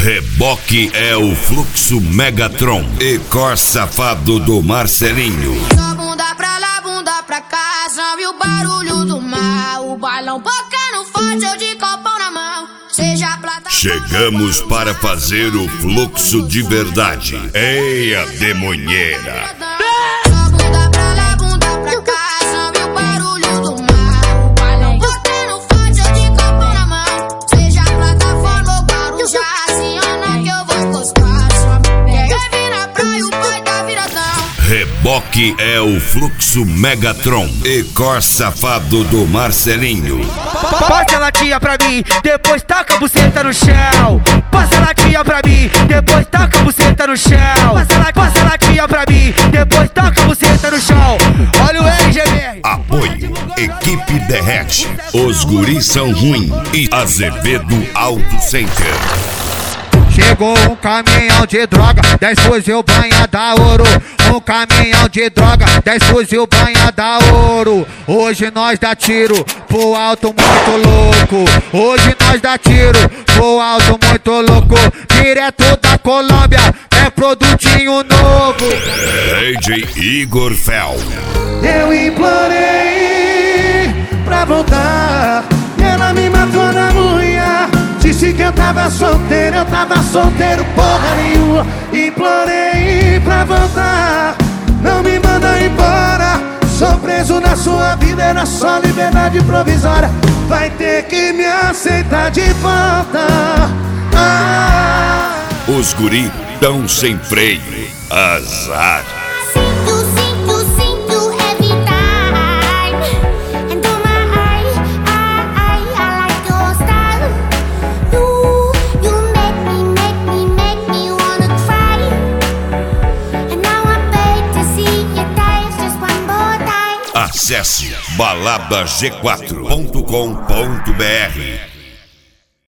Reboque é o Fluxo Megatron e Cor Safado do Marcelinho. Só bunda pra lá, bunda pra cá, sabe o barulho do mar. O balão bocando forte, eu de copão na mão. Seja plata. Chegamos para fazer o fluxo de verdade. Ei, a demonheira. Só bunda pra lá, bunda pra cá, sabe o barulho do mar. O balão bocando forte, eu de copão na mão. Seja plataforma ou Guarujá, aciona que eu vou encostar. Só quer vir na praia, o pai tá viradão. Reboque é o Fluxo Megatron e Cor Safado do Marcelinho. Passa a latinha pra mim, depois taca a buceta no chão. Passa a latinha pra mim, depois taca a buceta no chão. Passa a latinha pra mim, depois taca a buceta no chão. Olha o RGBR. Apoio, Equipe Derrete, Os Guris São Ruim e Azevedo Auto Center. Chegou um caminhão de droga, 10 fuzil banha da ouro. Um caminhão de droga, 10 fuzil banha da ouro. Hoje nós dá tiro pro alto muito louco. Hoje nós dá tiro pro alto muito louco. Direto da Colômbia, é produtinho novo. DJ Igor Fel. Eu implorei pra voltar, ela me matou na unha. Disse que eu tava solteiro, porra nenhuma. Implorei pra voltar, não me manda embora. Sou preso na sua vida, era só liberdade provisória. Vai ter que me aceitar de volta. Os guri tão sem freio, azar. Acesse baladag4.com.br.